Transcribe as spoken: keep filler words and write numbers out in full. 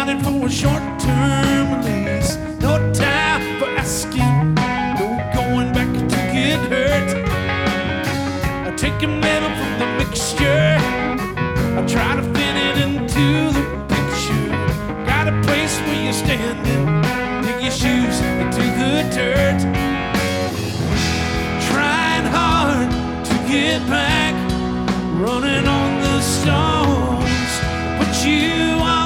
started for a short-term release. No time for asking, no going back to get hurt. I take a metal from the mixture, I try to fit it into the picture. Got a place where you're standing, dig your shoes into the dirt. Trying hard to get back, running on the stones, but you